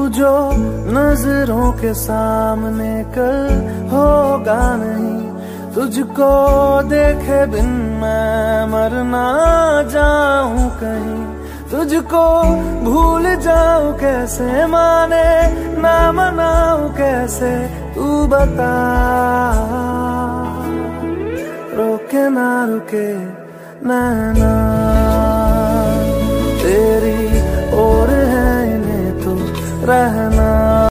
जो नजरों के सामने कल होगा नहीं, तुझको देखे बिन मैं मर ना जाऊं कहीं। तुझको भूल जाऊं कैसे, माने ना मनाऊं कैसे, तू बता। रोके ना रुके नैना तेरी और है इन्हें तो रहना।